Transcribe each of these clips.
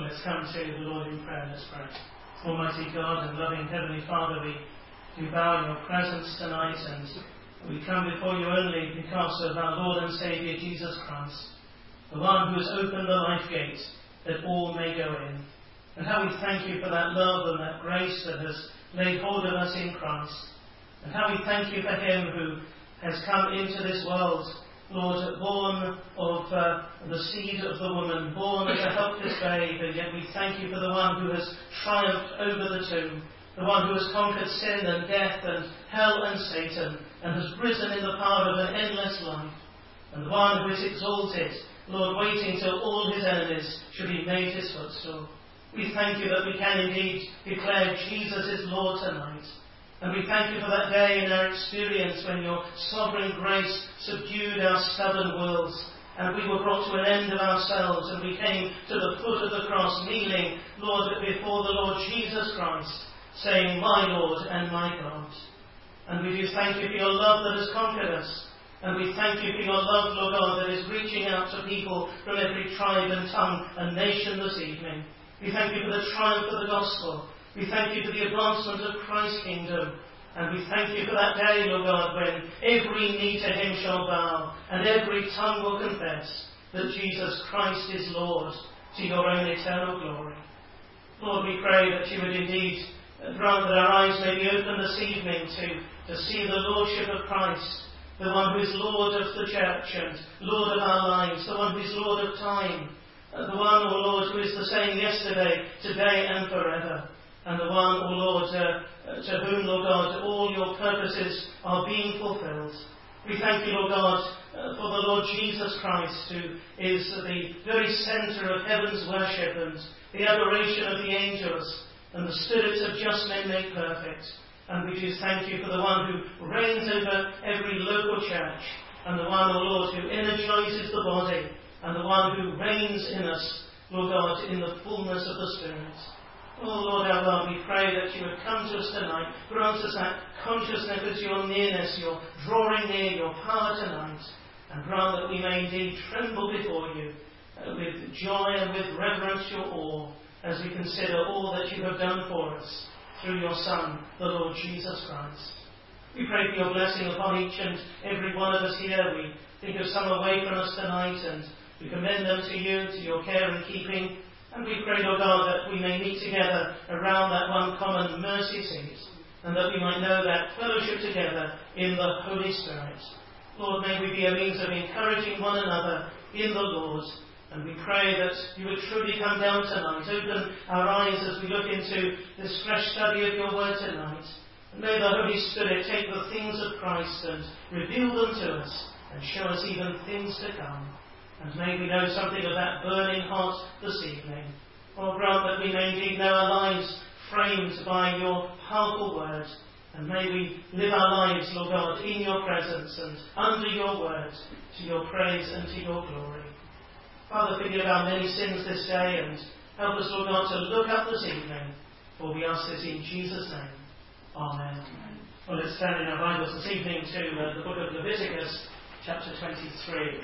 Let's come to the Lord in prayer. Let's pray. Almighty God and loving Heavenly Father, we do bow in your presence tonight, and we come before you only because of our Lord and Saviour Jesus Christ, the one who has opened the life gate that all may go in. And how we thank you for that love and that grace that has laid hold of us in Christ. And how we thank you for him who has come into this world, Lord, born of the seed of the woman, born as a helpless babe, and yet we thank you for the one who has triumphed over the tomb, the one who has conquered sin and death and hell and Satan, and has risen in the power of an endless life, and the one who is exalted, Lord, waiting till all his enemies should be made his footstool. We thank you that we can indeed declare Jesus is Lord tonight. And we thank you for that day in our experience when your sovereign grace subdued our stubborn wills, and we were brought to an end of ourselves, and we came to the foot of the cross, kneeling, Lord, before the Lord Jesus Christ, saying, my Lord and my God. And we do thank you for your love that has conquered us. And we thank you for your love, Lord God, that is reaching out to people from every tribe and tongue and nation this evening. We thank you for the triumph of the gospel. We thank you for the advancement of Christ's kingdom. And we thank you for that day, Lord God, when every knee to him shall bow and every tongue will confess that Jesus Christ is Lord, to your own eternal glory. Lord, we pray that you would indeed grant that our eyes may be opened this evening to see the Lordship of Christ, the one who is Lord of the church and Lord of our lives, the one who is Lord of time, the one, O Lord, who is the same yesterday, today and forever, and the one, O Lord, to whom, Lord God, all your purposes are being fulfilled. We thank you, Lord God, for the Lord Jesus Christ, who is the very centre of heaven's worship and the adoration of the angels, and the spirits of just men made perfect. And we do thank you for the one who reigns over every local church, and the one, O Lord, who energizes the body, and the one who reigns in us, Lord God, in the fullness of the Spirit. Oh, Lord our God, we pray that you would come to us tonight, grant us that consciousness of your nearness, your drawing near, your power tonight, and grant that we may indeed tremble before you with joy and with reverential awe as we consider all that you have done for us through your Son, the Lord Jesus Christ. We pray for your blessing upon each and every one of us here. We think of some away from us tonight, and we commend them to you, to your care and keeping. And we pray, Lord God, that we may meet together around that one common mercy seat, and that we might know that fellowship together in the Holy Spirit. Lord, may we be a means of encouraging one another in the Lord. And we pray that you would truly come down tonight, open our eyes as we look into this fresh study of your word tonight. And may the Holy Spirit take the things of Christ and reveal them to us and show us even things to come. And may we know something of that burning heart this evening. Or grant that we may indeed know our lives framed by your powerful word. And may we live our lives, Lord God, in your presence and under your word, to your praise and to your glory. Father, forgive our many sins this day, and help us, Lord God, to look up this evening, for we ask this in Jesus' name. Amen. Well, let's turn in our Bibles this evening to the book of Leviticus, chapter 23.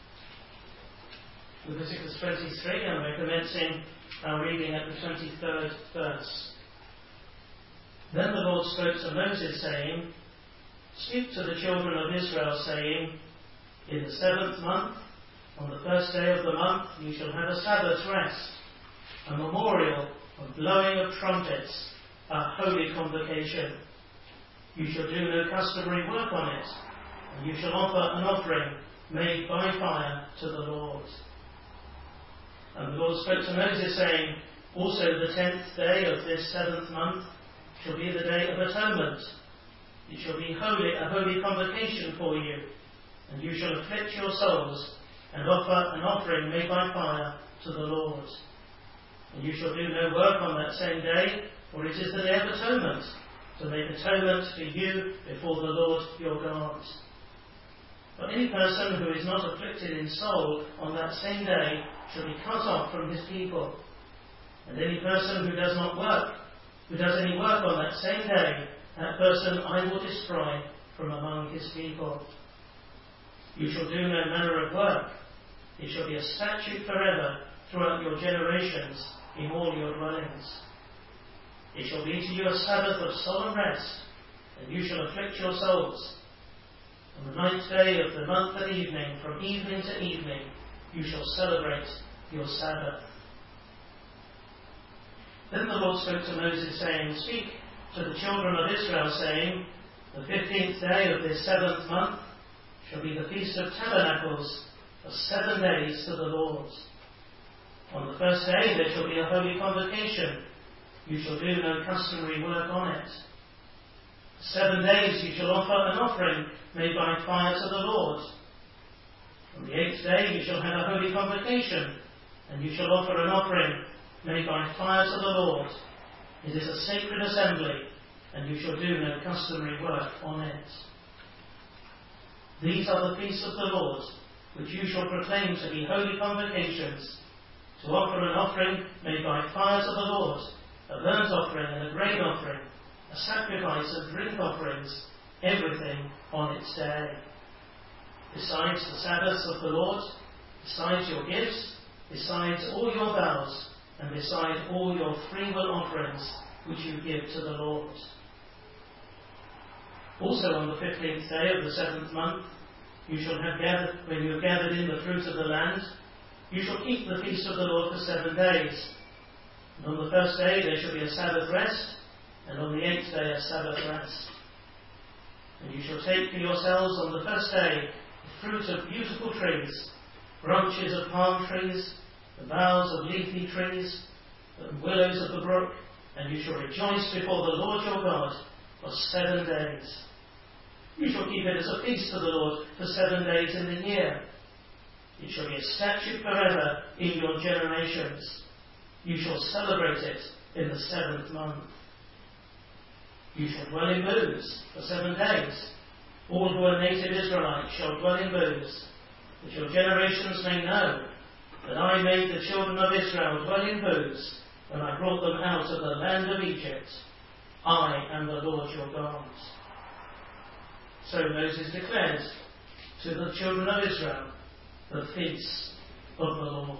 Leviticus 23, and we're commencing our reading at the 23rd verse. Then the Lord spoke to Moses, saying, Speak to the children of Israel, saying, In the 7th month, on the first day of the month, you shall have a Sabbath rest, a memorial of blowing of trumpets, a holy convocation. You shall do no customary work on it, and you shall offer an offering made by fire to the Lord. And the Lord spoke to Moses, saying, Also the 10th day of this 7th month shall be the day of atonement. It shall be holy, a holy convocation for you, and you shall afflict your souls, and offer an offering made by fire to the Lord. And you shall do no work on that same day, for it is the day of atonement, to make atonement for you before the Lord your God. But any person who is not afflicted in soul on that same day shall be cut off from his people. And any person who does not work, who does any work on that same day, that person I will destroy from among his people. You shall do no manner of work. It shall be a statute forever throughout your generations in all your dwellings. It shall be to you a Sabbath of solemn rest, and you shall afflict your souls. On the 9th day of the month at evening, from evening to evening, you shall celebrate your Sabbath. Then the Lord spoke to Moses, saying, Speak to the children of Israel, saying, The 15th day of this 7th month shall be the Feast of Tabernacles of 7 days to the Lord. On the first day there shall be a holy convocation. You shall do no customary work on it. For 7 days you shall offer an offering made by fire to the Lord. On the 8th day you shall have a holy convocation, and you shall offer an offering made by fire to the Lord. It is a sacred assembly, and you shall do no customary work on it. These are the feasts of the Lord, which you shall proclaim to be holy convocations, to offer an offering made by fire to the Lord, a burnt offering and a grain offering, a sacrifice and drink offerings, everything on its day. Besides the Sabbaths of the Lord, besides your gifts, besides all your vows, and beside all your freewill offerings which you give to the Lord. Also on the 15th day of the 7th month, you shall have gathered, when you have gathered in the fruit of the land, you shall keep the feast of the Lord for 7 days. And on the first day there shall be a Sabbath rest, and on the 8th day a Sabbath rest. And you shall take for yourselves on the first day the fruit of beautiful trees, branches of palm trees, the boughs of leafy trees, the willows of the brook, and you shall rejoice before the Lord your God for 7 days. You shall keep it as a feast to the Lord for 7 days in the year. It shall be a statute forever in your generations. You shall celebrate it in the 7th month. You shall dwell in booths for 7 days. All who are native Israelites shall dwell in booths, that your generations may know that I made the children of Israel dwell in booths when I brought them out of the land of Egypt. I am the Lord your God. So Moses declared to the children of Israel the feasts of the Lord.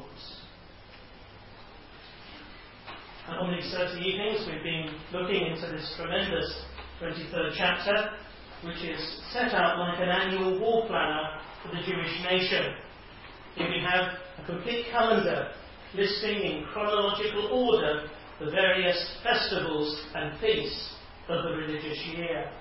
On these 30 evenings we've been looking into this tremendous 23rd chapter, which is set out like an annual war planner for the Jewish nation. Here we have a complete calendar listing in chronological order the various festivals and feasts of the religious year.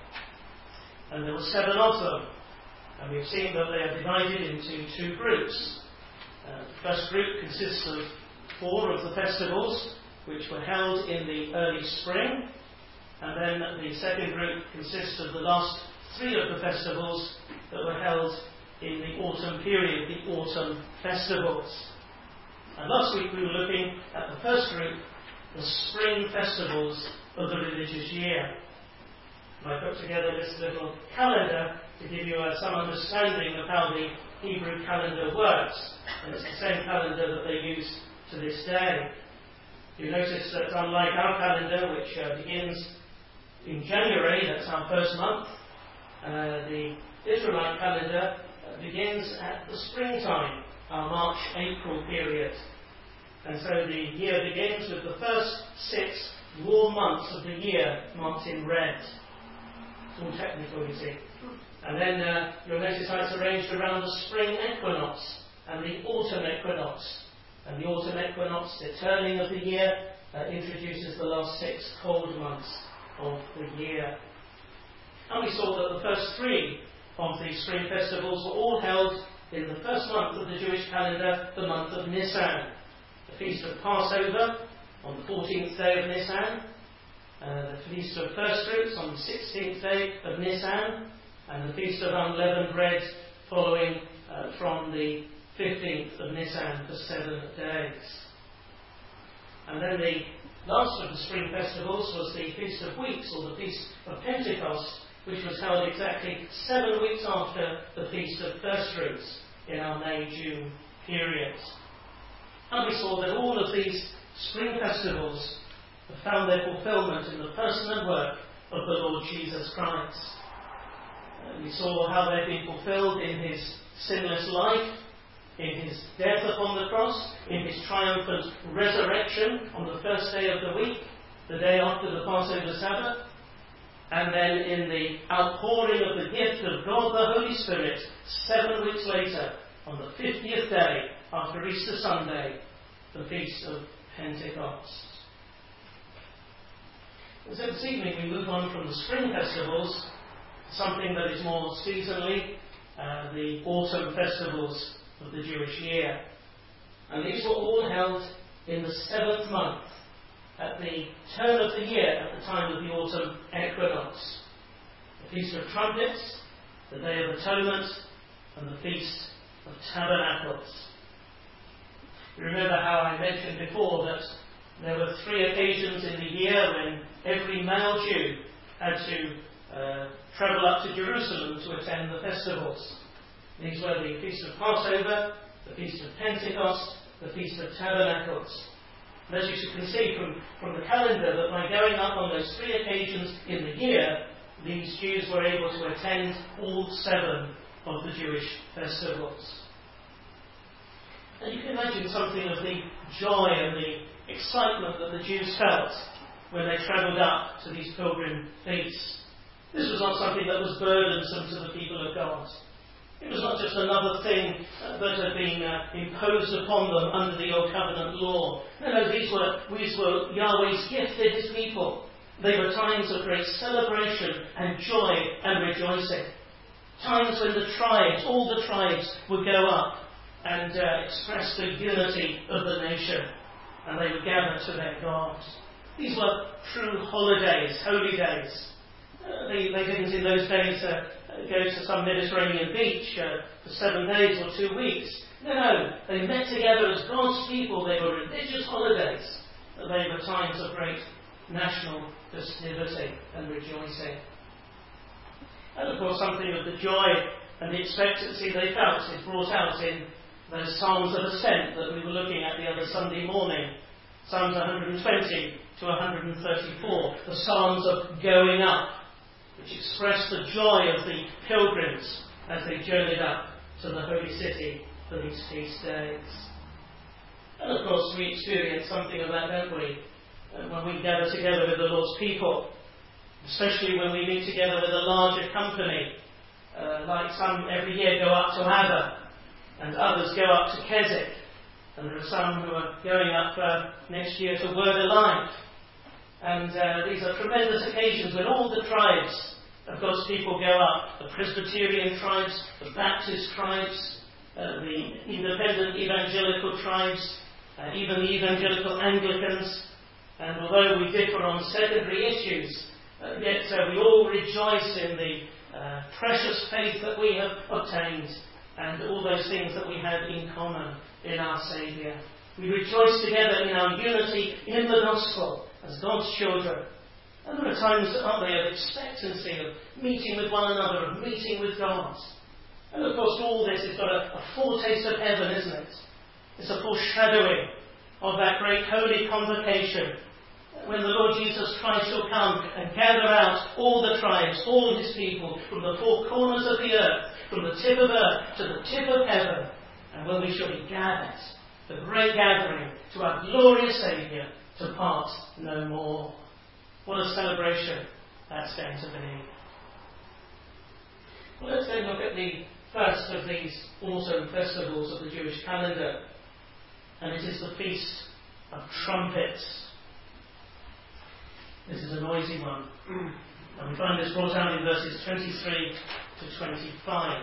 And there were 7 of them, and we've seen that they are divided into 2 groups. The first group consists of 4 of the festivals which were held in the early spring, and then the second group consists of the last 3 of the festivals that were held in the autumn period, the autumn festivals. And last week we were looking at the first group, the spring festivals of the religious year. And I put together this little calendar to give you some understanding of how the Hebrew calendar works. And it's the same calendar that they use to this day. You notice that unlike our calendar, which begins in January, that's our first month, the Israelite calendar begins at the springtime, our March-April period. And so the year begins with the first 6 warm months of the year marked in red. It's all technical, you see. And then you'll notice how it's arranged around the spring equinox and the autumn equinox. And the autumn equinox, the turning of the year, introduces the last 6 cold months of the year. And we saw that the first 3 of the spring festivals were all held in the first month of the Jewish calendar, the month of Nisan. The Feast of Passover on the 14th day of Nisan, the Feast of First Fruits on the 16th day of Nisan, and the Feast of Unleavened Bread following from the 15th of Nisan for 7 days. And then the last of the spring festivals was the Feast of Weeks, or the Feast of Pentecost, which was held exactly 7 weeks after the Feast of First Fruits in our May-June period. And we saw that all of these spring festivals have found their fulfillment in the person and work of the Lord Jesus Christ. We saw how they've been fulfilled in his sinless life, in his death upon the cross, in his triumphant resurrection on the first day of the week, the day after the Passover Sabbath, and then in the outpouring of the gift of God the Holy Spirit 7 weeks later, on the 50th day after Easter Sunday, the Feast of Pentecost. And so this evening we move on from the spring festivals to something that is more seasonally, the autumn festivals of the Jewish year. And these were all held in the 7th month, at the turn of the year, at the time of the autumn equinox. The Feast of Trumpets, the Day of Atonement, and the Feast of Tabernacles. You remember how I mentioned before that there were 3 occasions in the year when every male Jew had to travel up to Jerusalem to attend the festivals. These were the Feast of Passover, the Feast of Pentecost, the Feast of Tabernacles. And as you can see from the calendar, that by going up on those 3 occasions in the year, these Jews were able to attend all 7 of the Jewish festivals. And you can imagine something of the joy and the excitement that the Jews felt when they travelled up to these pilgrim feasts. This was not something that was burdensome to the people of God. It was not just another thing that had been imposed upon them under the Old Covenant law. No, these were Yahweh's gift to his people. They were times of great celebration and joy and rejoicing. Times when the tribes, all the tribes, would go up and express the unity of the nation. And they would gather to their God. These were true holidays, holy days. They didn't in those days go to some Mediterranean beach for 7 days or 2 weeks. No, they met together as God's people. They were religious holidays. They were times of great national festivity and rejoicing. And of course something of the joy and the expectancy they felt is brought out in those Psalms of Ascent that we were looking at the other Sunday morning. Psalms 120 to 134, the Psalms of going up, which express the joy of the pilgrims as they journeyed up to the holy city for these feast days. And of course we experience something of that, don't we? When we gather together with the Lord's people, especially when we meet together with a larger company, like some every year go up to Abba, and others go up to Keswick, and there are some who are going up next year to Word Alive. And these are tremendous occasions when all the tribes of God's people go up. The Presbyterian tribes, the Baptist tribes, the independent evangelical tribes, even the evangelical Anglicans. And although we differ on secondary issues, yet we all rejoice in the precious faith that we have obtained and all those things that we have in common in our Saviour. We rejoice together in our unity in the gospel as God's children. And there are times, aren't they, of expectancy, of meeting with one another, of meeting with God. And of course all this has got a foretaste of heaven, isn't it? It's a foreshadowing of that great holy convocation when the Lord Jesus Christ shall come and gather out all the tribes, all his people, from the 4 corners of the earth, from the tip of earth to the tip of heaven, and when we shall be gathered, the great gathering, to our glorious Saviour, to part no more. What a celebration that's going to be. Well, let's then look at the first of these autumn festivals of the Jewish calendar, and it is the Feast of Trumpets. This is a noisy one. And we find this brought out in verses 23 to 25.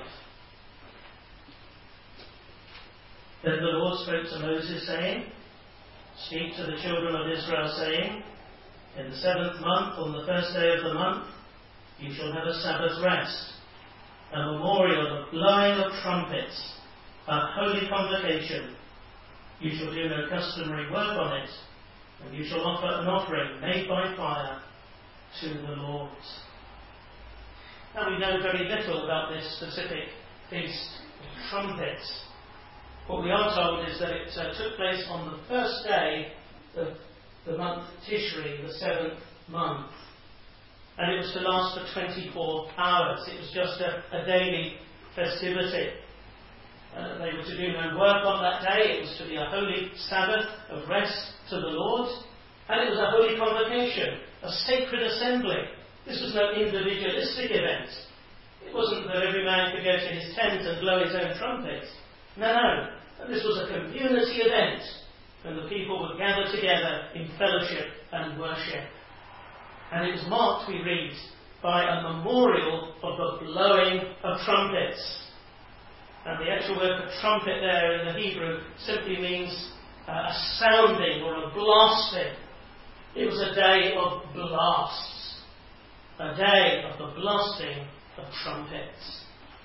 Then the Lord spoke to Moses, saying, Speak to the children of Israel, saying, In the 7th month, on the first day of the month, you shall have a Sabbath rest, a memorial of blowing of trumpets, a holy convocation. You shall do no customary work on it, and you shall offer an offering made by fire to the Lord. Now we know very little about this specific Feast of Trumpets. What we are told is that it took place on the first day of the month Tishri, the 7th month. And it was to last for 24 hours. It was just a daily festivity. They were to do no work on that day. It was to be a holy Sabbath of rest to the Lord. And it was a holy convocation, a sacred assembly. This was no individualistic event. It wasn't that every man could go to his tent and blow his own trumpet. No. This was a community event when the people would gather together in fellowship and worship. And it was marked, we read, by a memorial of the blowing of trumpets. And the actual word for trumpet there in the Hebrew simply means a sounding or a blasting. It was a day of blasts. A day of the blasting of trumpets.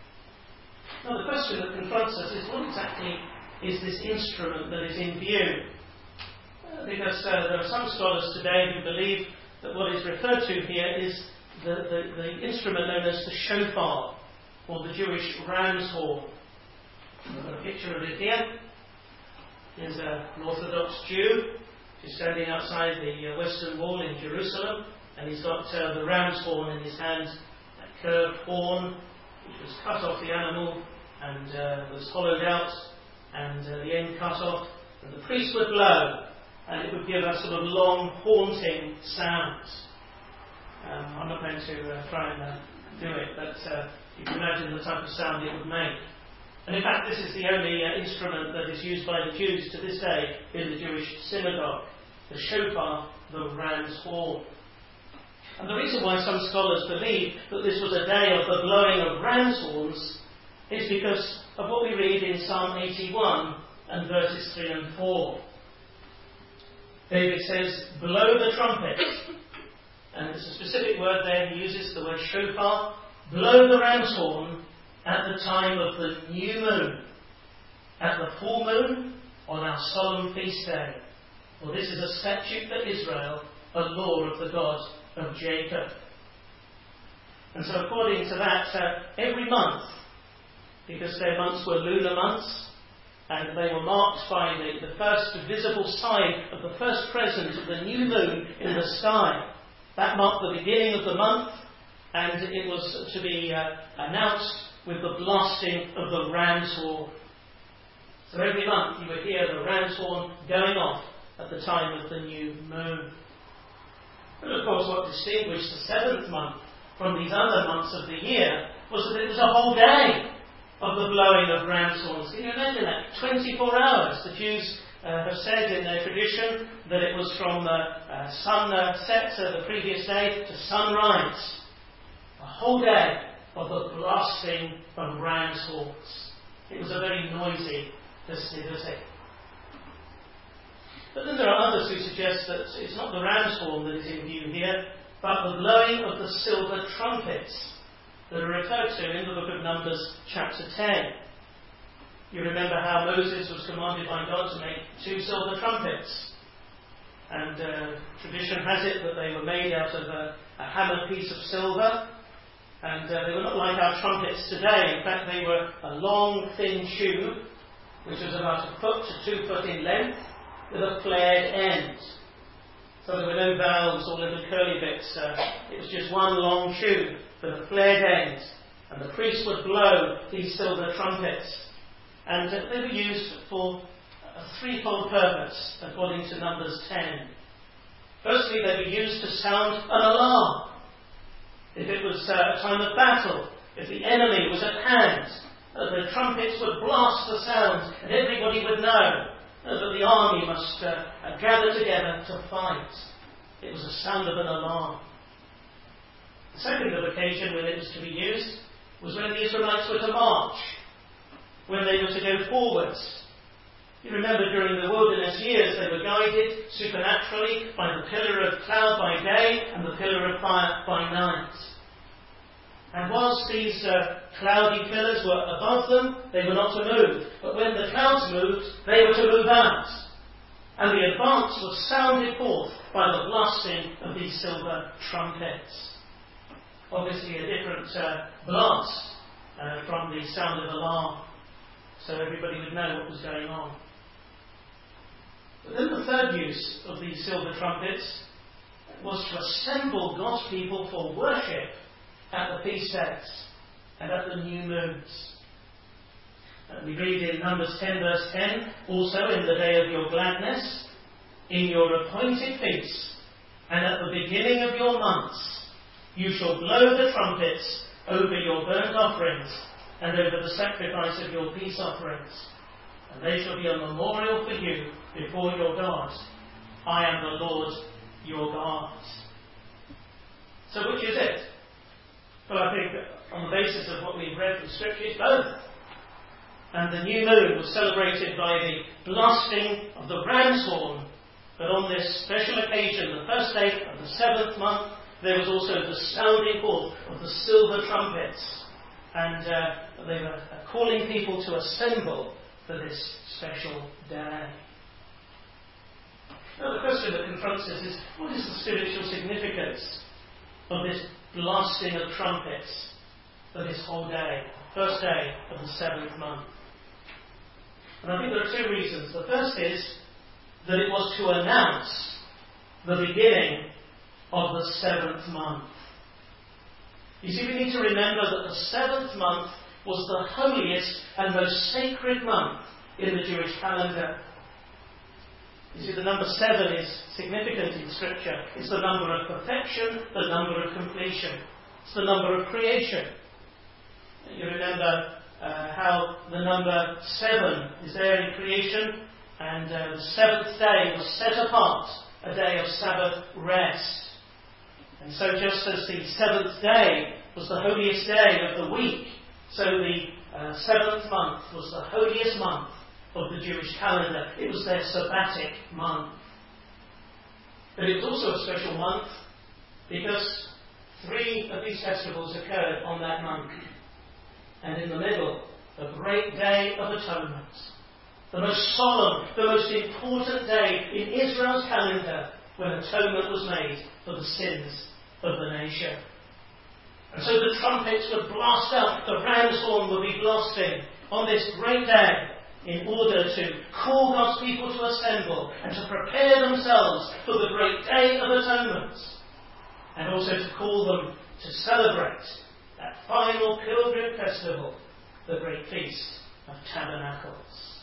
Now the question that confronts us is, what exactly is this instrument that is in view? Because there are some scholars today who believe that what is referred to here is the instrument known as the shofar, or the Jewish ram's horn. I've got a picture of it here. Here's an Orthodox Jew who's standing outside the Western Wall in Jerusalem, and he's got the ram's horn in his hand, that curved horn which was cut off the animal and was hollowed out, and the end cut off, and the priest would blow, and it would give a sort of long, haunting sound. I'm not going to try and do it, but you can imagine the type of sound it would make. And in fact, this is the only instrument that is used by the Jews to this day in the Jewish synagogue. The shofar, the ram's horn. And the reason why some scholars believe that this was a day of the blowing of ram's horns is because of what we read in Psalm 81 and verses 3 and 4. David says, "Blow the trumpet." And it's a specific word there. He uses the word shofar. Blow the ram's horn at the time of the new moon, at the full moon, on our solemn feast day. For this is a statute for Israel, a law of the God of Jacob. And so according to that, every month, because their months were lunar months, and they were marked by the first visible sign of the first presence of the new moon in the sky, that marked the beginning of the month, and it was to be announced with the blasting of the ram's horn. So every month you would hear the ram's horn going off at the time of the new moon. And of course what distinguished the seventh month from these other months of the year was that it was a whole day of the blowing of ram's horns. Can you imagine that? 24 hours. The Jews have said in their tradition that it was from sunset the previous day to sunrise. A whole day of the blasting of ram's horns. It was a very noisy festivity. But then there are others who suggest that it's not the ram's horn that is in view here, but the blowing of the silver trumpets that are referred to in the book of Numbers chapter 10. You remember how Moses was commanded by God to make 2 silver trumpets. And tradition has it that they were made out of a hammered piece of silver. And they were not like our trumpets today. In fact, they were a long, thin tube, which was about 1 foot to 2 foot in length, with a flared end. So there were no valves or little curly bits. It was just one long tube with a flared end. And the priest would blow these silver trumpets. And they were used for a threefold purpose, according to Numbers 10. Firstly, they were used to sound an alarm. If it was a time of battle, if the enemy was at hand, the trumpets would blast the sound, and everybody would know that the army must gather together to fight. It was the sound of an alarm. The second occasion when it was to be used was when the Israelites were to march, when they were to go forwards. You remember during the wilderness years they were guided supernaturally by the pillar of cloud by day and the pillar of fire by night. And whilst these cloudy pillars were above them, they were not to move. But when the clouds moved, they were to move out. And the advance was sounded forth by the blasting of these silver trumpets. Obviously a different blast from the sound of alarm, so everybody would know what was going on. But then the third use of these silver trumpets was to assemble God's people for worship at the feast days and at the new moons. We read in Numbers 10 verse 10, also in the day of your gladness, in your appointed feasts, and at the beginning of your months, you shall blow the trumpets over your burnt offerings, and over the sacrifice of your peace offerings. And they shall be a memorial for you before your God. I am the Lord your God. So which is it? Well, I think on the basis of what we've read from Scripture, it's both. And the new moon was celebrated by the blasting of the ram's horn. But on this special occasion, the first day of the 7th month, there was also the sounding forth of the silver trumpets. And they were calling people to assemble for this special day. Now the question that confronts us is, what is the spiritual significance of this blasting of trumpets for this whole day, first day of the 7th month? And I think there are two reasons. The first is that it was to announce the beginning of the 7th month. You see, we need to remember that the 7th month was the holiest and most sacred month in the Jewish calendar. You see, the number 7 is significant in Scripture. It's the number of perfection, the number of completion. It's the number of creation. You remember how the number 7 is there in creation, and the 7th day was set apart, a day of Sabbath rest. And so just as the 7th day was the holiest day of the week, so the 7th month was the holiest month of the Jewish calendar. It was their sabbatic month. But it was also a special month because 3 of these festivals occurred on that month. And in the middle, the great day of atonement, the most solemn, the most important day in Israel's calendar, when atonement was made for the sins of the nation. And so the trumpets would blast out, the ram's horn would be blasting on this great day in order to call God's people to assemble and to prepare themselves for the great day of atonement, and also to call them to celebrate that final pilgrim festival, the great Feast of Tabernacles.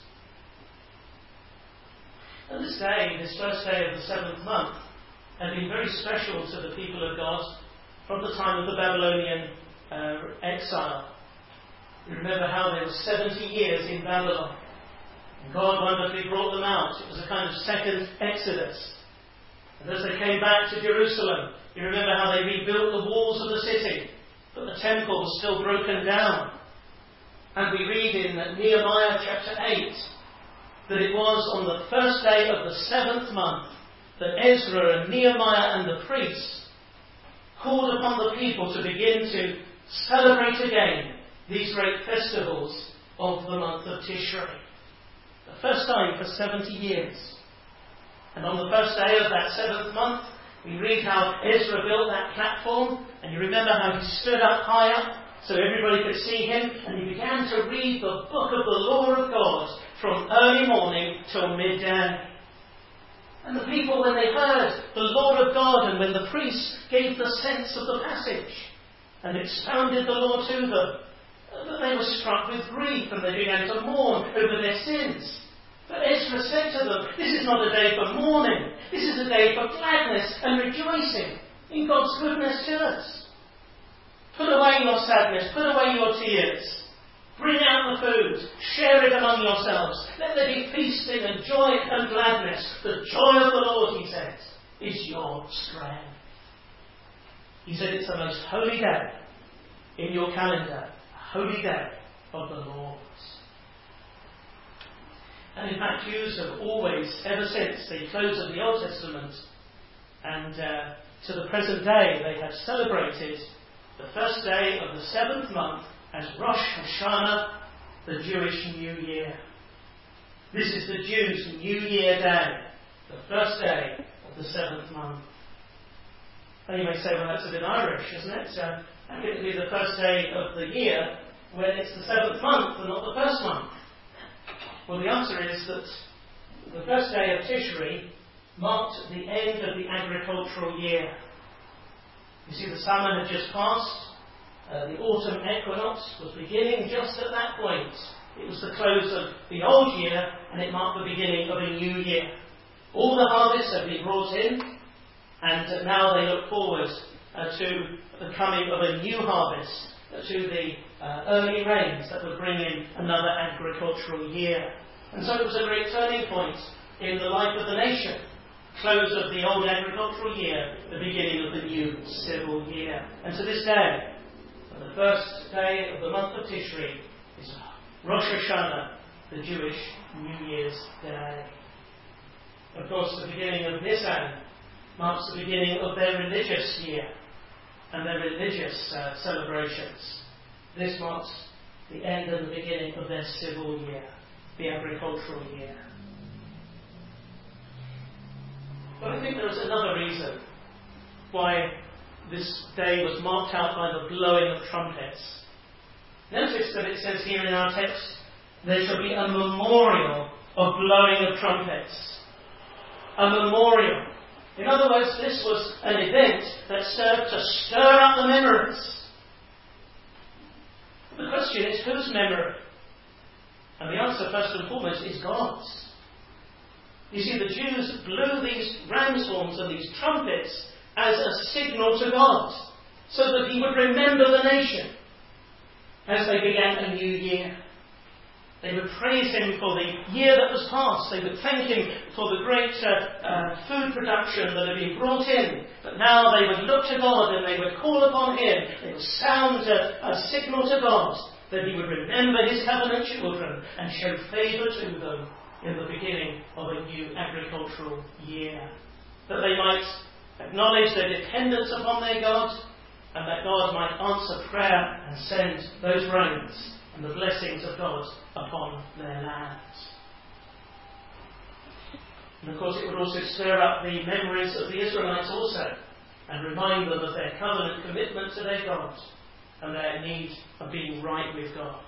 And this day, this first day of the 7th month, had been very special to the people of God from the time of the Babylonian exile. You remember how they were 70 years in Babylon. And God wonderfully brought them out. It was a kind of second Exodus. And as they came back to Jerusalem, you remember how they rebuilt the walls of the city, but the temple was still broken down. And we read in Nehemiah chapter 8 that it was on the first day of the 7th month that Ezra and Nehemiah and the priests called upon the people to begin to celebrate again these great festivals of the month of Tishrei. The first time for 70 years. And on the first day of that 7th month, we read how Ezra built that platform, and you remember how he stood up high up so everybody could see him, and he began to read the book of the law of God from early morning till midday. And the people, when they heard the law of God, and when the priests gave the sense of the passage and expounded the law to them, they were struck with grief, and they began to mourn over their sins. But Ezra said to them, this is not a day for mourning. This is a day for gladness and rejoicing in God's goodness to us. Put away your sadness, put away your tears. Bring out the food, share it among yourselves. Let there be feasting and joy and gladness. The joy of the Lord, he said, is your strength. He said it's the most holy day in your calendar, a holy day of the Lord. And in fact, Jews have always, ever since the close of the Old Testament and to the present day, they have celebrated the first day of the 7th month as Rosh Hashanah, the Jewish New Year. This is the Jews' New Year day, the first day of the 7th month. And you may say, well, that's a bit Irish, isn't it? How can it be the first day of the year when it's the 7th month and not the first month? Well, the answer is that the first day of Tishri marked the end of the agricultural year. You see, the summer had just passed. The autumn equinox was beginning just at that point It was the close of the old year, and it marked the beginning of a new year. All the harvests have been brought in, and now they look forward to the coming of a new harvest, to the early rains that would bring in another agricultural year. And so it was a great turning point in the life of the nation. Close of the old agricultural year, the beginning of the new civil year. And to this day, on the first day of the month of Tishri, is Rosh Hashanah, the Jewish New Year's Day. Of course, the beginning of Nisan marks the beginning of their religious year and their religious celebrations. This marks the end and the beginning of their civil year, the agricultural year. But I think there is another reason why this day was marked out by the blowing of trumpets. Notice that it says here in our text, there shall be a memorial of blowing of trumpets. A memorial. In other words, this was an event that served to stir up the memories. The question is, whose memory? And the answer, first and foremost, is God's. You see, the Jews blew these ram's horns and these trumpets as a signal to God, so that He would remember the nation as they began a new year. They would praise Him for the year that was past. They would thank Him for the great food production that had been brought in. But now they would look to God and they would call upon Him. They would sound a signal to God that He would remember His covenant children and show favour to them in the beginning of a new agricultural year. That they might acknowledge their dependence upon their God, and that God might answer prayer and send those rains and the blessings of God upon their lands. And of course it would also stir up the memories of the Israelites also, and remind them of their covenant commitment to their God and their need of being right with God.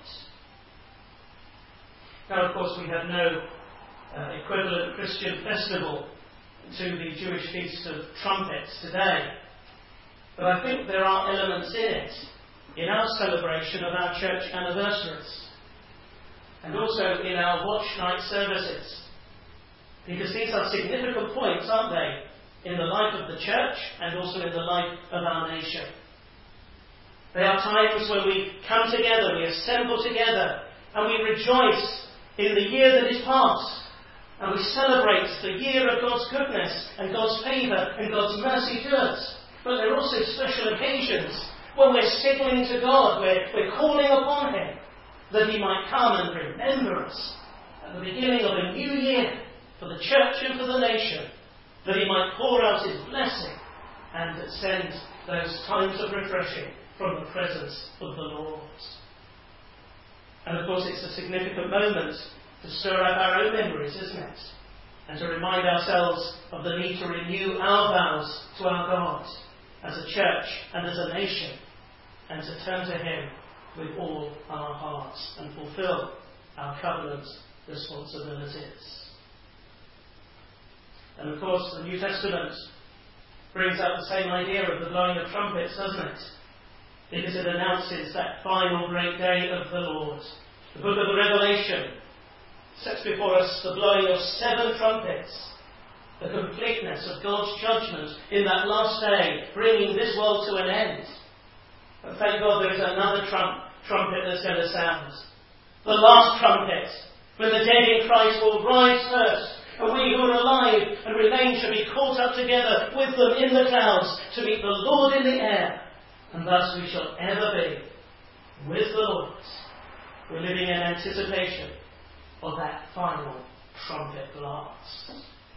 Now, of course, we have no equivalent Christian festival to the Jewish Feast of Trumpets today. But I think there are elements in it, in our celebration of our church anniversaries, and also in our watch night services. Because these are significant points, aren't they, in the life of the church and also in the life of our nation. They are times when we come together, we assemble together, and we rejoice in the year that is past. And we celebrate the year of God's goodness and God's favour and God's mercy to us. But there are also special occasions when we're signaling to God, we're calling upon Him, that He might come and remember us at the beginning of a new year for the church and for the nation, that He might pour out His blessing and send those times of refreshing from the presence of the Lord. And of course it's a significant moment to stir up our own memories, isn't it? And to remind ourselves of the need to renew our vows to our God as a church and as a nation, and to turn to Him with all our hearts and fulfill our covenant responsibilities. And of course the New Testament brings out the same idea of the blowing of trumpets, doesn't it? Because it announces that final great day of the Lord. The book of the Revelation sets before us the blowing of 7 trumpets, the completeness of God's judgment in that last day, bringing this world to an end. But thank God there is another trumpet that's going to sound. The last trumpet, when the dead in Christ will rise first, and we who are alive and remain shall be caught up together with them in the clouds to meet the Lord in the air, and thus we shall ever be with the Lord. We're living in anticipation of that final trumpet blast.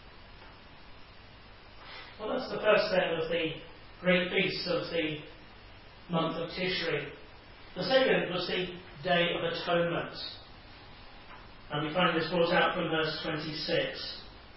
Well, that's the first then of the great feasts of the month of Tishri. The second was the Day of Atonement. And we find this brought out from verse 26.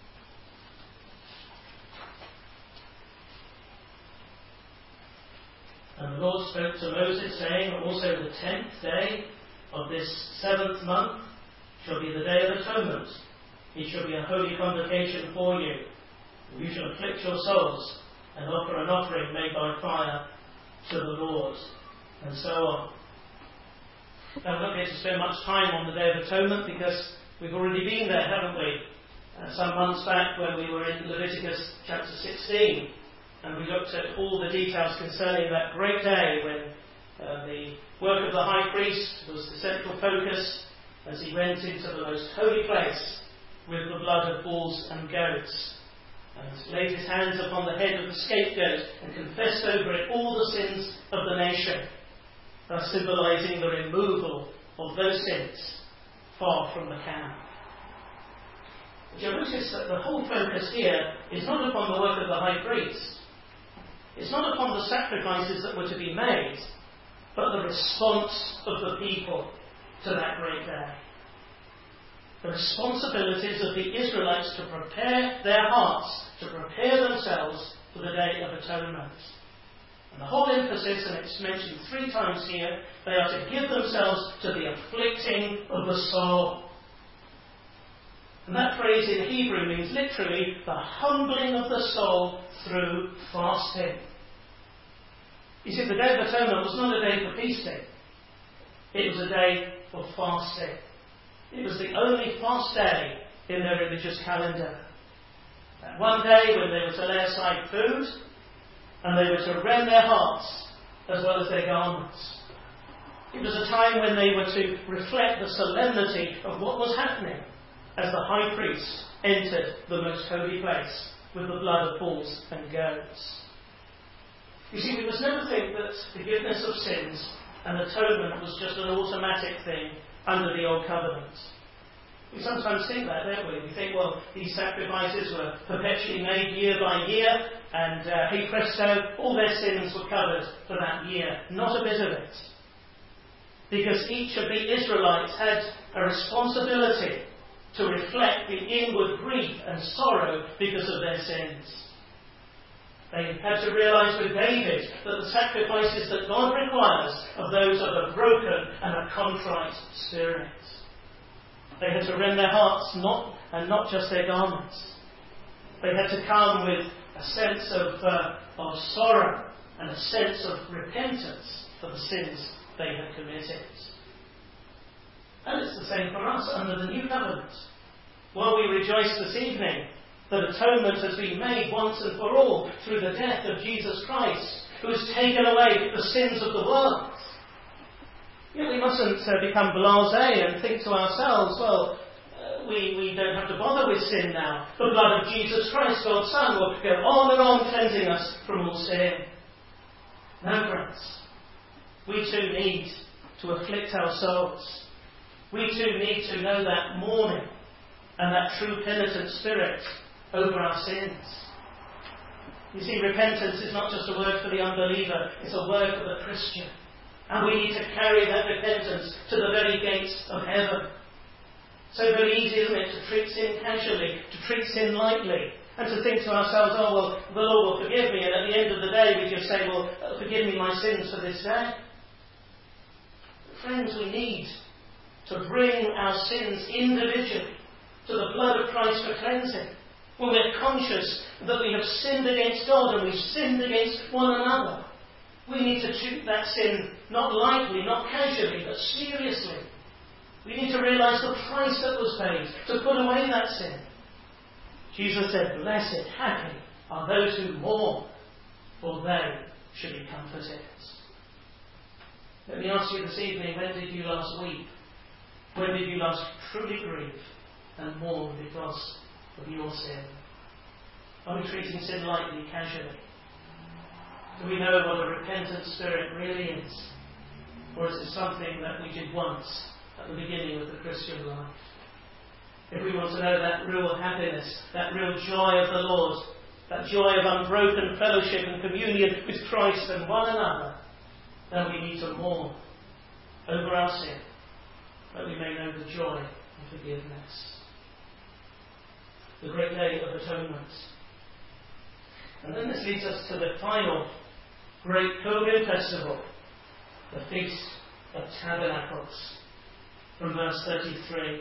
And the Lord spoke to Moses, saying, also the 10th day of this 7th month shall be the Day of Atonement. It shall be a holy convocation for you. You shall afflict your souls and offer an offering made by fire to the Lord. And so on. Now, we're not going to spend much time on the Day of Atonement because we've already been there, haven't we? Some months back when we were in Leviticus chapter 16, and we looked at all the details concerning that great day when the work of the high priest was the central focus as he went into the most holy place with the blood of bulls and goats, and laid his hands upon the head of the scapegoat and confessed over it all the sins of the nation, thus symbolising the removal of those sins far from the camp. But you'll notice that the whole focus here is not upon the work of the high priest. It's not upon the sacrifices that were to be made, but the response of the people to that great day. The responsibilities of the Israelites to prepare their hearts, to prepare themselves for the Day of Atonement. And the whole emphasis, and it's mentioned 3 times here, they are to give themselves to the afflicting of the soul. And that phrase in Hebrew means literally the humbling of the soul through fasting. You see, the Day of Atonement was not a day for feasting. It was a day for fasting. It was the only fast day in their religious calendar. That one day when they were to lay aside food, and they were to rend their hearts as well as their garments. It was a time when they were to reflect the solemnity of what was happening as the high priest entered the most holy place with the blood of bulls and goats. You see, we must never think that forgiveness of sins and atonement was just an automatic thing under the Old Covenant. We sometimes think that, don't we? We think, well, these sacrifices were perpetually made year by year, and hey presto, all their sins were covered for that year. Not a bit of it. Because each of the Israelites had a responsibility to reflect the inward grief and sorrow because of their sins. They had to realise with David that the sacrifices that God requires are those of a broken and a contrite spirit. They had to rend their hearts, not just their garments. They had to come with a sense of sorrow and a sense of repentance for the sins they had committed. And it's the same for us under the New Covenant. While we rejoice this evening that atonement has been made once and for all through the death of Jesus Christ, who has taken away the sins of the world. Yet we mustn't become blasé and think to ourselves, well, we don't have to bother with sin now. The blood of Jesus Christ, God's Son, will go on and on cleansing us from all sin. No, friends. We too need to afflict our souls. We too need to know that mourning and that true penitent spirit over our sins. You see, repentance is not just a word for the unbeliever, it's a word for the Christian. And we need to carry that repentance to the very gates of heaven. So very easy, isn't it, to treat sin casually, to treat sin lightly, and to think to ourselves, oh, well, the Lord will forgive me, and at the end of the day we just say, well, forgive me my sins for this day. Friends, we need to bring our sins individually to the blood of Christ for cleansing. When we're conscious that we have sinned against God and we've sinned against one another, we need to treat that sin not lightly, not casually, but seriously. We need to realise the price that was paid to put away that sin. Jesus said, blessed, happy are those who mourn, for they should be comforted. Let me ask you this evening, when did you last weep? When did you last truly grieve and mourn because of your sin? Are we treating sin lightly, casually? Do we know what a repentant spirit really is? Or is it something that we did once at the beginning of the Christian life? If we want to know that real happiness, that real joy of the Lord, that joy of unbroken fellowship and communion with Christ and one another, then we need to mourn over our sin, that we may know the joy of forgiveness. The great day of atonement. And then this leads us to the final great pilgrim festival, the Feast of Tabernacles, from verse 33.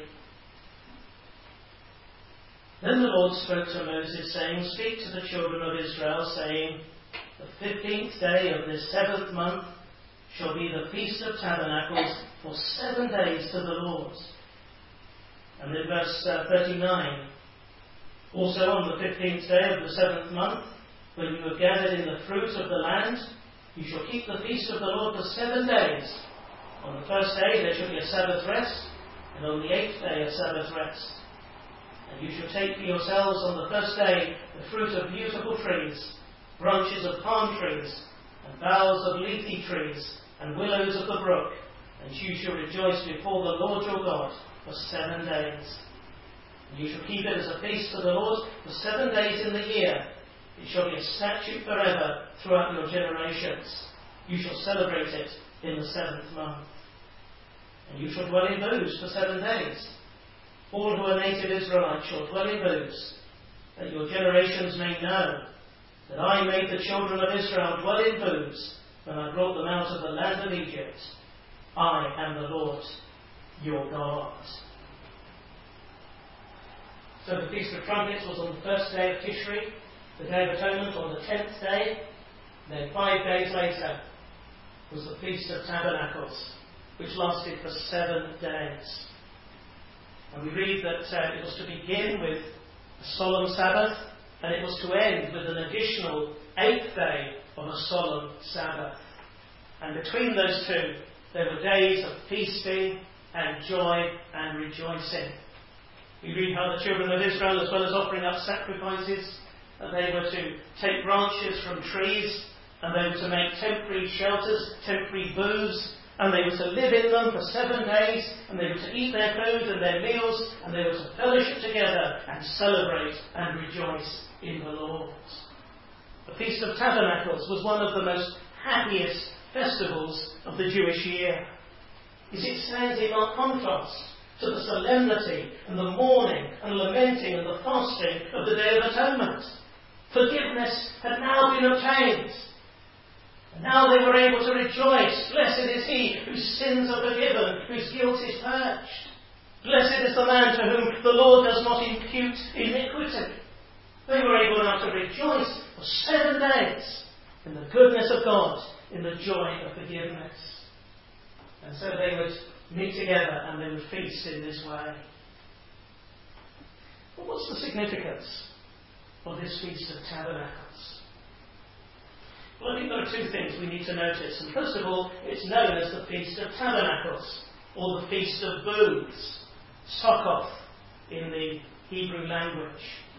Then the Lord spoke to Moses, saying, speak to the children of Israel, saying, the 15th day of this 7th month shall be the Feast of Tabernacles for 7 days to the Lord. And in verse 39, also on the 15th day of the 7th month, when you have gathered in the fruit of the land, you shall keep the feast of the Lord for 7 days. On the first day there shall be a Sabbath rest, and on the 8th day a Sabbath rest. And you shall take for yourselves on the first day the fruit of beautiful trees, branches of palm trees, and boughs of leafy trees, and willows of the brook, and you shall rejoice before the Lord your God for 7 days. And you shall keep it as a feast to the Lord for 7 days in the year. It shall be a statute forever throughout your generations. You shall celebrate it in the 7th month. And you shall dwell in booths for 7 days. All who are native Israelites shall dwell in booths, that your generations may know that I made the children of Israel dwell in booths when I brought them out of the land of Egypt. I am the Lord your God. So the Feast of Trumpets was on the first day of Tishri, the Day of Atonement on the 10th day. Then 5 days later was the Feast of Tabernacles, which lasted for 7 days. And we read that it was to begin with a solemn Sabbath, and it was to end with an additional 8th day of a solemn Sabbath. And between those two, there were days of feasting and joy and rejoicing. We read how the children of Israel, as well as offering up sacrifices, they were to take branches from trees, and they were to make temporary shelters, temporary booths, and they were to live in them for 7 days, and they were to eat their food and their meals, and they were to fellowship together and celebrate and rejoice in the Lord. The Feast of Tabernacles was one of the most happiest festivals of the Jewish year. It stands in marked contrast to the solemnity and the mourning and lamenting and the fasting of the Day of Atonement. Forgiveness had now been obtained. And now they were able to rejoice. Blessed is he whose sins are forgiven, whose guilt is purged. Blessed is the man to whom the Lord does not impute iniquity. They were able now to rejoice for 7 days in the goodness of God, in the joy of forgiveness. And so they would meet together and they would feast in this way. But what's the significance of this Feast of Tabernacles? Well, I think there are 2 things we need to notice. And first of all, it's known as the Feast of Tabernacles, or the Feast of Booths, Sukkoth in the Hebrew language.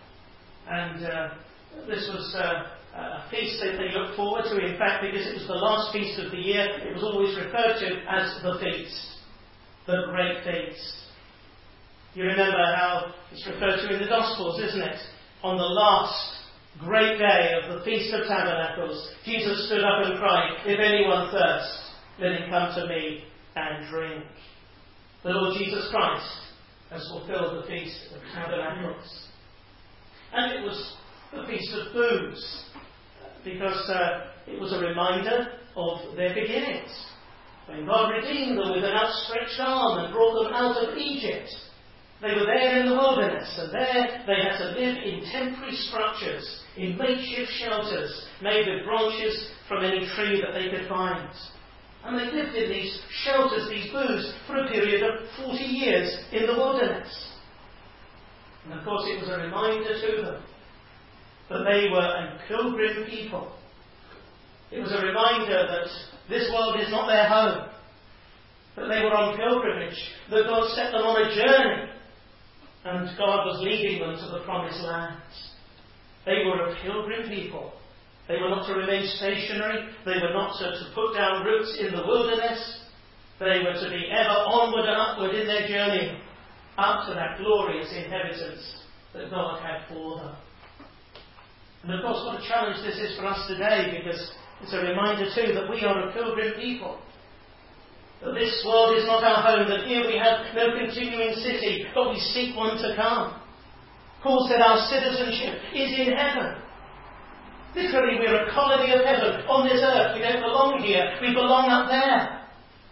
And this was a feast that they looked forward to. In fact, because it was the last feast of the year, it was always referred to as the feast, the great feast. You remember how it's referred to in the Gospels, isn't it? On the last great day of the Feast of Tabernacles, Jesus stood up and cried, "If anyone thirsts, let him come to me and drink." The Lord Jesus Christ has fulfilled the Feast of Tabernacles. And it was the Feast of Booths, because it was a reminder of their beginnings. When God redeemed them with an outstretched arm and brought them out of Egypt, they were there in the wilderness, and there they had to live in temporary structures, in makeshift shelters made with branches from any tree that they could find. And they lived in these shelters, these booths, for a period of 40 years in the wilderness. And of course it was a reminder to them that they were a pilgrim people. It was a reminder that this world is not their home, that they were on pilgrimage, that God set them on a journey, and God was leading them to the promised land. They were a pilgrim people. They were not to remain stationary. They were not to put down roots in the wilderness. They were to be ever onward and upward in their journey up to that glorious inheritance that God had for them. And of course, what a challenge this is for us today, because it's a reminder too that we are a pilgrim people. That this world is not our home, that here we have no continuing city, but we seek one to come. Paul said our citizenship is in heaven. Literally, we're a colony of heaven on this earth. We don't belong here, we belong up there.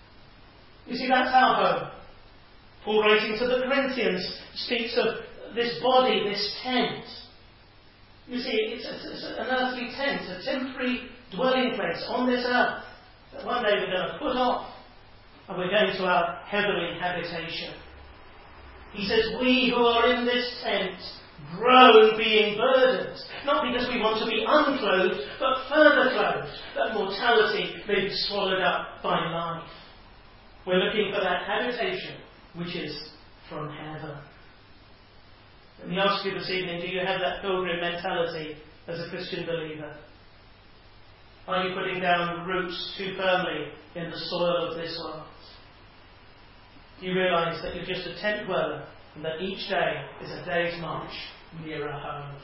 You see, that's our home. Paul, writing to the Corinthians, speaks of this body, this tent. You see, it's an earthly tent, a temporary dwelling place on this earth that one day we're going to put off. and we're going to our heavenly habitation. He says, we who are in this tent groan being burdened, not because we want to be unclothed, but further clothed, that mortality may be swallowed up by life. We're looking for that habitation which is from heaven. Let me ask you this evening, do you have that pilgrim mentality as a Christian believer? Are you putting down roots too firmly in the soil of this world? Do you realise that you're just a tent dweller and that each day is a day's march nearer home?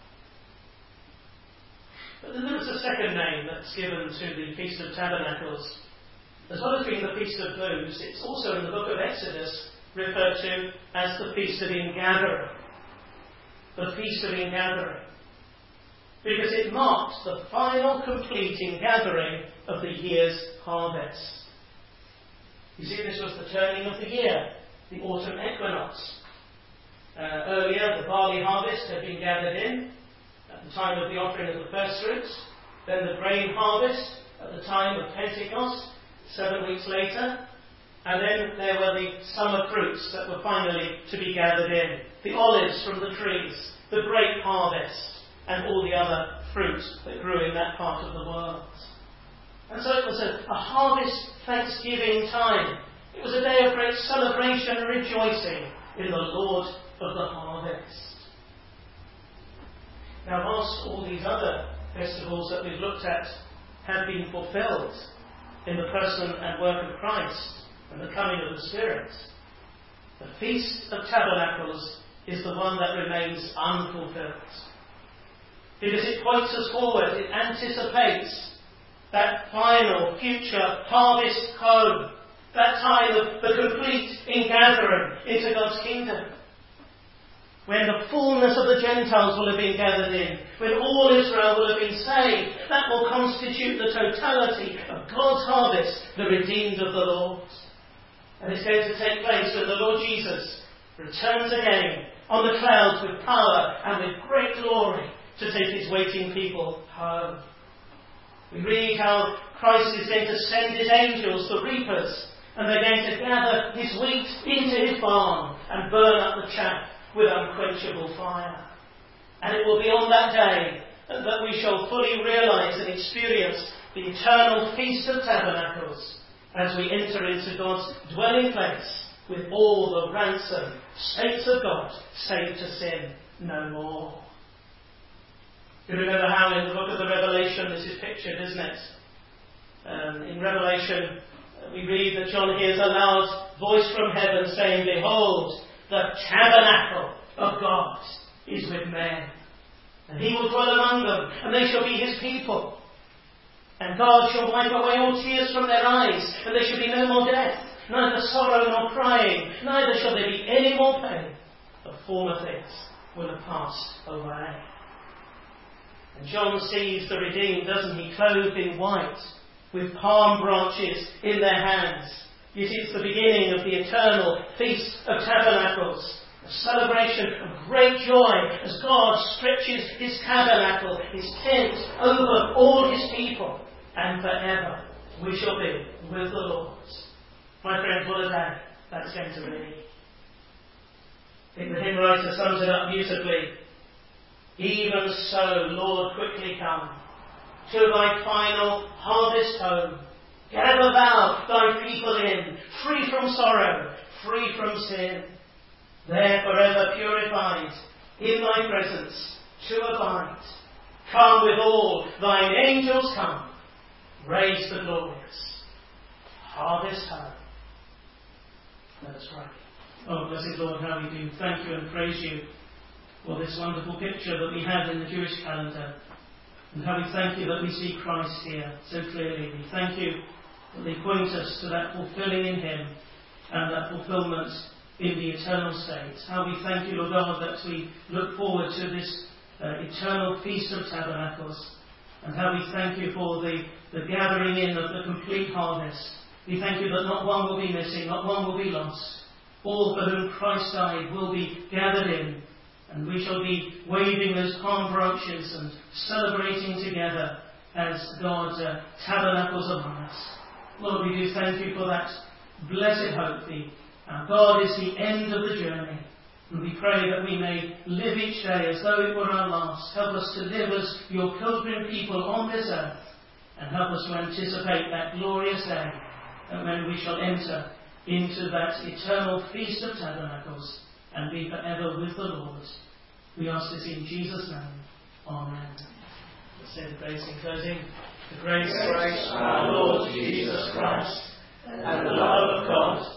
But then there's a second name that's given to the Feast of Tabernacles. As well as being the Feast of Booths, it's also in the book of Exodus referred to as the Feast of Ingathering. The Feast of Ingathering. Because it marks the final complete ingathering of the year's harvest. You see, this was the turning of the year, the autumn equinox. Earlier, the barley harvest had been gathered in at the time of the offering of the first fruits. Then the grain harvest at the time of Pentecost, 7 weeks later. And then there were the summer fruits that were finally to be gathered in. The olives from the trees, the grape harvest, and all the other fruits that grew in that part of the world. And so it was a harvest thanksgiving time. It was a day of great celebration and rejoicing in the Lord of the harvest. Now, whilst all these other festivals that we've looked at have been fulfilled in the person and work of Christ and the coming of the Spirit, the Feast of Tabernacles is the one that remains unfulfilled. Because it points us forward, it anticipates that final future harvest home, that time of the complete ingathering into God's kingdom. When the fullness of the Gentiles will have been gathered in, when all Israel will have been saved, that will constitute the totality of God's harvest, the redeemed of the Lord. And it's going to take place when the Lord Jesus returns again on the clouds with power and with great glory to take his waiting people home. We read how Christ is going to send his angels, the reapers, and they're going to gather his wheat into his barn and burn up the chaff with unquenchable fire. And it will be on that day that we shall fully realise and experience the eternal Feast of Tabernacles as we enter into God's dwelling place with all the ransomed saints of God saved to sin no more. You remember how in the book of the Revelation this is pictured, isn't it? In Revelation we read that John hears a loud voice from heaven saying, "Behold, the tabernacle of God is with men, and he will dwell among them, and they shall be his people. And God shall wipe away all tears from their eyes, and there shall be no more death, neither sorrow nor crying, neither shall there be any more pain. The former things will have passed away." And John sees the redeemed, doesn't he, clothed in white, with palm branches in their hands. You see, it's the beginning of the eternal Feast of Tabernacles, a celebration of great joy as God stretches his tabernacle, his tent, over all his people, and forever we shall be with the Lord. My friends, what a day that's going to be. I think the hymn writer sums it up beautifully. Even so, Lord, quickly come to thy final harvest home. Gather thou thy people in, free from sorrow, free from sin. There forever purified, in thy presence to abide. Come with all thine angels come, raise the glorious harvest home. Let us pray. Oh, blessed Lord, how we do thank you and praise you for this wonderful picture that we have in the Jewish calendar. And how we thank you that we see Christ here so clearly. We thank you that they point us to that fulfilling in him and that fulfilment in the eternal state. How we thank you, Lord God, that we look forward to this eternal Feast of Tabernacles. And how we thank you for the gathering in of the complete harvest. We thank you that not one will be missing, not one will be lost. All for whom Christ died will be gathered in. And we shall be waving those palm branches and celebrating together as God tabernacles among us. Lord, we do thank you for that blessed hope. Our God is the end of the journey. And we pray that we may live each day as though it were our last. Help us to live as your pilgrim people on this earth. And help us to anticipate that glorious day when we shall enter into that eternal Feast of Tabernacles and be forever with the Lord. We ask this in Jesus' name. Amen. Let's say the grace in closing. The grace of our Lord Jesus Christ and the love of God